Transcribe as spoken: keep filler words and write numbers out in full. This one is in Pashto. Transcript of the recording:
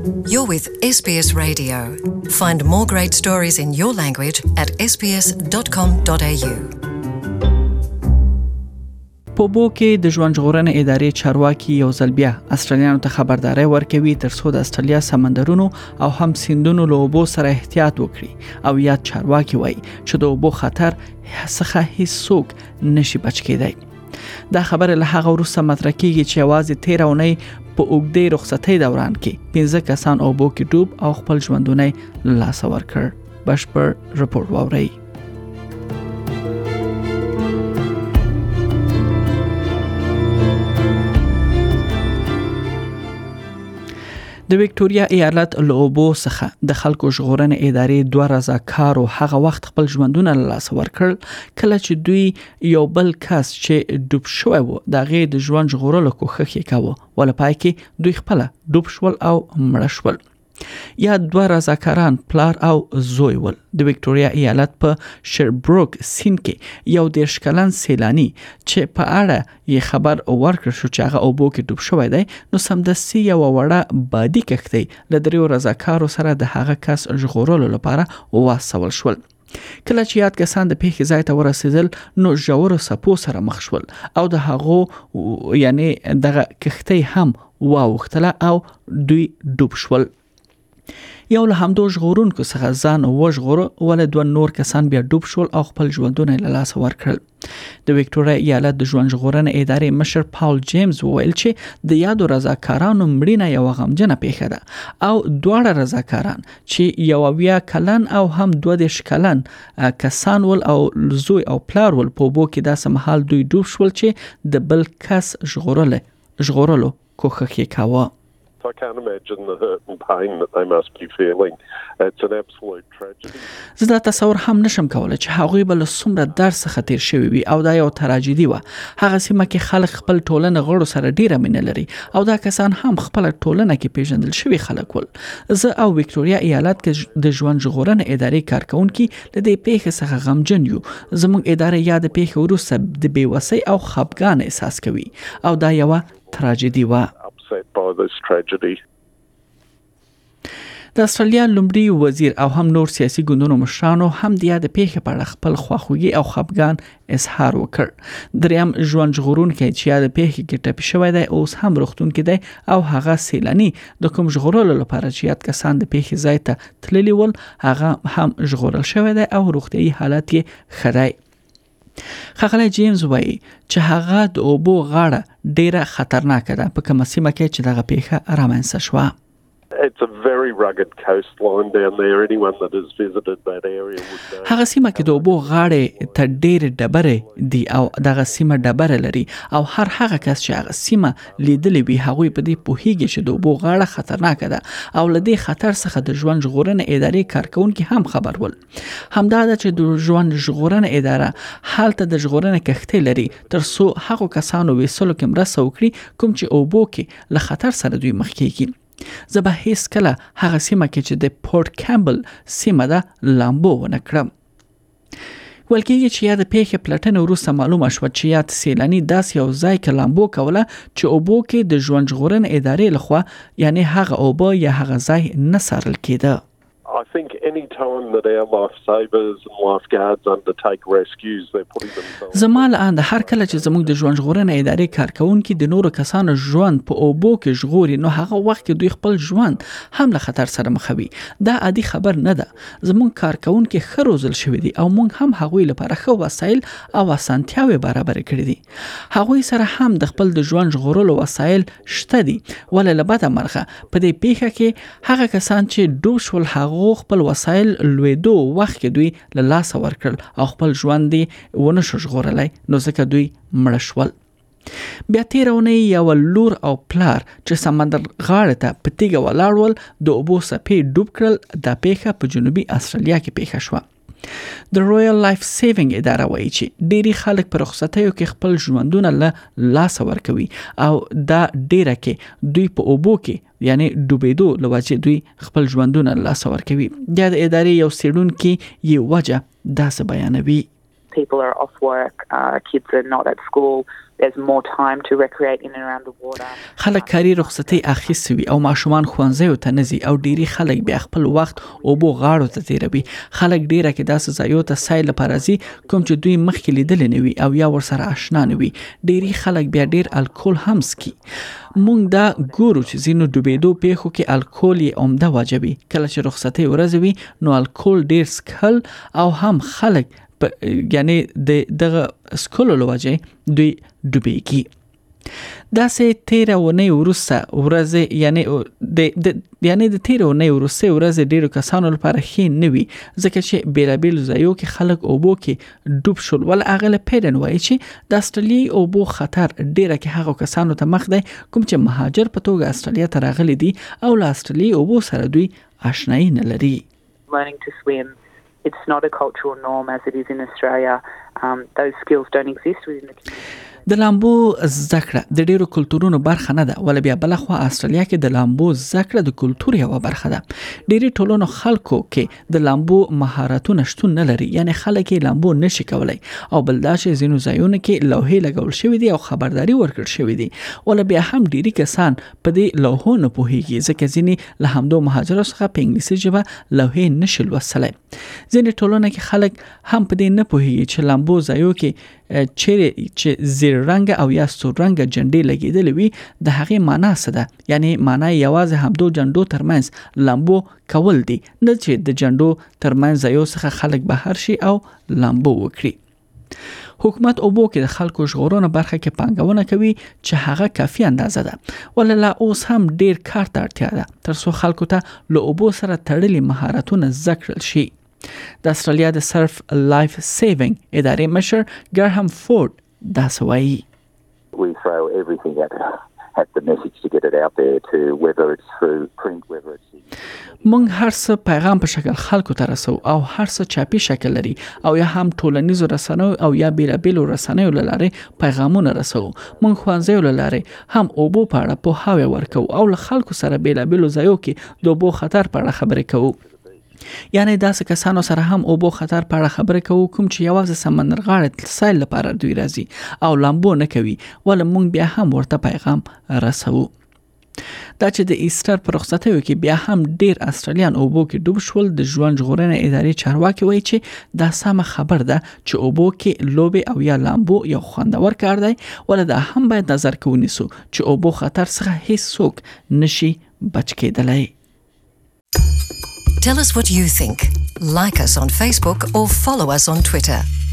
You're with S B S Radio. Find more great stories in your language at s b s dot com dot a u. په بو کې د ژوند ژغورنې ادارې چارواکي یو ځل بیا استرالیانو ته خبرداري ورکوي تر څو د استرالیا سمندرونو او هم سیندونو له اوبو سره احتیاط وکړي او یاد چارواکي وایي چې د اوبو خطر څخه هیڅوک نشي بچ کېدای. دا خبره له هغه وروسته مطرح کیږي چې یوازې تیر اونۍ په اوږدې رخصتۍ دوران کې پنځه کسان اوبو کې ډوب او خپل ژوندونه له لاسه ورکړ. بشپړ رپورټ واورئ. د وکټوريا ایالت له اوبو څخه د خلکو ژغورنې ادارې دوه رضاکارو هغه وخت خپل ژوندونه له لاسه ورکړل کله چې دوی یو بل کس چې ډوب شوی و د هغې د ژوند ژغورلو کوښښ یې کاوه ول پای کې دوی خپل ډوب شول او مړه شول. یا دوه رضاکاران پلار او زوی ول. د وکټوريا ایالت په شربروک سیند کې یو دیرش کلن سیلانی چې په اړه یې خبر ورکړ شو چې هغه اوبو کې ډوب شوی دی نو سمدستي یو وړه بادي کښتۍ له دریو رضاکارو سره د هغه کس ژغورلو لپاره واستول شول. کله چې یاد کسان د پیښې ځای ته ورسېدل نو ژور سپو سره مخ شول او د هغه یعنی دغه کښتۍ هم واوښتله او دوی ډوب شول. یو له همدو ژغورونکو څخه ځان وژغوره ول دوه نور کسان بیا ډوب شول او خپل ژوندونه له لاسه ورکړل. د وکټوريا ایالت د ژوند ژغورنې ادارې مشر پاول جیمز وویل چې د یادو رضاکارانو مړینه یو غمجنه پیښه ده او دواړه رضاکاران چې یو اویا کلن او هم دوه دیرش کلن کسان ول او زوی او پلار ول په اوبو کې داسې مهال دوی ډوب شول چې د بل کس ژغورل ژغورلو کوښښ یې کاوه. I can't imagine the hurt and pain that they must be feeling. It's an absolute tragedy. زه دا تصور هم نشم کولای چې هغوی بل څومره درس څخه تیر شوی وي او دا یو تراژیدي و. هغه سیمه کې خلک خپل ټولنه غړو سره ډیره مینه لري او دا کسان هم خپل ټولنه کې پیژندل شوی خلک ول. زه او وکټوريا ایالت کې د ژوند ژغورنې ادارې کارکونکو د دې پیښې څخه غمجن یو. زموږ ادارې یاد پیښې وروسته د بیوسۍ او خفګان احساس کوي او دا یو تراژیدي و. by this tragedy. د استرالیا لومړي وزیر او هم نور سیاسي ګوندونو مشرانو هم د یاد پیښې په اړه خپل خواخوږي او خفګان اظهار وکړ. دریم ژوند ژغورونکی چې یاد پیښې کې ټپي شوی دی اوس هم روغتون کې دی او هغه سیلانی د کوم ژغورلو لپاره چې یاد کسان د پیښې ځای ته تللي ول هغه هم ژغورل شوی دی او روغتیايي حالت یې ښه دی. ښاغلی جیمز وایي چې هغه د اوبو غاړه ډیره خطرناکه ده په کومه سیمه کې چې دغه پیښه رامنځته شوه. It's a very rugged coastline down there. Anyone that has visited that area would know. هغه سیمه کې د اوبو غاړې ته ډېر ډبرې دي او دغه سیمه ډبره لري او هر هغه کس چې هغه سیمه لیدلې وي هغوی په دې پوهیږي چې د اوبو غاړه خطرناکه ده او له دې خطر څخه د ژوند ژغورنې ادارې کارکونکي هم خبر ول. همدا ده چې د ژوند ژغورنې اداره هلته د ژغورنې کښتۍ لري تر څو هغو کسانو ویسلو کې مرسته وکړي کوم چې اوبو کې له خطر سره دوی مخ کېږي. زه به هیڅ کله هغه سیمه کې چې د پورت کامبل سیمه ده لامبو ونه کړم. ویل کېږي چې یا د پیښې پلټنې وروسته معلومه شوه چې یاد سیلاني داسې یو ځای کې لامبو کوله چې اوبو کې د ژوند ژغورنې ادارې لخوا یعنی هغه اوبه یا هغه ځای نه څارل کېده. I think any time that our lifesavers and lifeguards undertake rescues, they're putting themselves. زما له انده هر کله چې زموږ د ژوند ژغورنې ادارې کارکونکي د نورو کسانو ژوند په اوبو کې ژغوري نو هغه وخت کې دوی خپل ژوند هم له خطر سره مخوي. دا عادي خبر نه ده. زموږ کارکونکي ښه روزل شوي دي او موږ هم هغوی لپاره ښه وسایل او اسانتیاوې برابر کړې دي. هغوی سره هم د خپل د ژوند ژغورلو وسایل شته دي. ولې له بده مرغه په دې پیښه کې هغه کسان چې ډوب شول هغه خپل وسایل لویدو وخت کې دوی له لاسه ورکړل او خپل ژوند یې ونه شو ژغورلی نو ځکه دوی مړه شول. بیا تېره اونۍ یوه لور او پلار چې سمندر غاړې ته په تیږه ولاړ ول د اوبو څپې ډوب کړل. دا پیښه په جنوبي استرالیا کې پیښه شوه. د رویال لایف سیوینګ اداره وایي چې ډېری خلک په رخصتیو کې خپل ژوندونه له لاسه ورکوي او دا ډېره کې دوی په اوبو کې یعنی ډوبېدو له وجې دوی خپل ژوندونه له لاسه ورکوي. بیا د ادارې یو څېړونکي یې وجه داسې بیانوي. People are off work, uh, kids are not at school, there's more time to recreate in and around the water. خلک کاری رخصتي اخیستوي او ماشومان ښوونځیو ته نزي او ډيري خلک بیا خپل وخت او بو غاړو ته تیروي. خلک ډیره کې داسې ځایو ته سایل لپاره ځي کوم چې دوی مخکې لیدل نه وي او یا ورسره آشنا نه وي. ډیري خلک بیا ډیر الکول هم سکي. مونږ دا ګورو چې زینو ډوبېدو پیښو کې الکول یې عمده واجبي. کله چې رخصتي ورځ وي نو الکول ډیر سکل او هم خلک یعنی د دغه سکولو لوجه دوی ډوبېږي. دا سه تیره ونی ورسته ورځ یعنی د یعنی د تیره ونی ورسته ورځ ډیرو کسانو لپاره خې نوي ځکه چې بیلابل ځایو کې خلک او بو کې ډوب شول. ول اغله پیرن وایي چې د استرالیا او بو خطر ډیره کې هغه کسانو ته مخ دی کوم چې مهاجر په توګه استرالیا ته راغلي دي او له استرالیا او بو سره دوی آشنایي نه لري. Learning to swim, it's not a cultural norm as it is in Australia. Um, those skills don't exist within the community. د لامبو زکړه د ډیرو کلتورونو برخه نه ده ول بیا بلخوا استرالیا کې د لامبو زکړه د کلتور یو برخه ده. ډیری ټولونو خلکو کې د لامبو مهارتونه شتون نه لري یعنی خلک یې لامبو نشي کولای او بلداش زینو ځایونه کې لوحې لګول شوې دي او خبرداري ورکړل شوې دي. ول بیا هم ډیری کسان په دې لوحو نه پوهیږي ځکه ځینی له همدو مهاجرو څخه په انګلیسي ژبه لوحې نشي لوستلای. ځینې ټولونه کې خلک هم په دې نه پوهیږي چې لامبو ځایو کې چیرې چې زیر رنگ او یا سور رنگ جنډې لګیدلې وي د هغه معنا څه ده. یعنی معنا یوازې همدو جنډو ترمنځ لامبو کول دي نه چې د جنډو ترمنځ یو څخه خلک بهر شي او لامبو وکړي. حکومت او بو کې د خلکو ژغورنه برخه کې پانګونه کوي چې هغه کافي اندازه ده ولله اوس هم ډیر کار ته اړتیا ده تر څو خلکو ته له اوبو سره تړلي مهارتونه زده کړل شي. د استرالیا د سرف لایف سیوینګ ادارې مشر ګرهم فورد دا سوایي. We throw everything at at the message to get it out there to whether it's through print, whether it's مونږ هر څه پیغام په شکل خلکو ته رسو او هر څه چاپی شکل لري او یا هم ټولنیزو رسنیو او یا بیلابیلو رسنیو لاره پیغامونه رسو. مونږ خوانځیو لاره هم اوبو په اړه په هاوی ورکو او له خلکو سره بیلابیلو ځایو کې د اوبو خطر په اړه خبرې کوو. یعنی داسې کسانو سره هم اوبو خطر په اړه خبرې کوو کوم چې یوازې سمندر غاړه سایل لپاره دوی راځي او لامبو نه کوي ول مونږ بیا هم ورته پیغام رسو. دا چې د ایستر پر رخصتیو کې بیا هم ډیر استرالیان اوبو کې ډوب شول د ژوند ژغورنې ادارې چارواکي وایي چې دا سم خبر ده چې اوبو کې لوبي او یا لامبو یو خوندور کار دی ول دا هم باید نظر کې ونیسو چې اوبو خطر څخه هیڅ څوک نشي بچ کېدلی. Tell us what you think. Like us on Facebook or follow us on Twitter.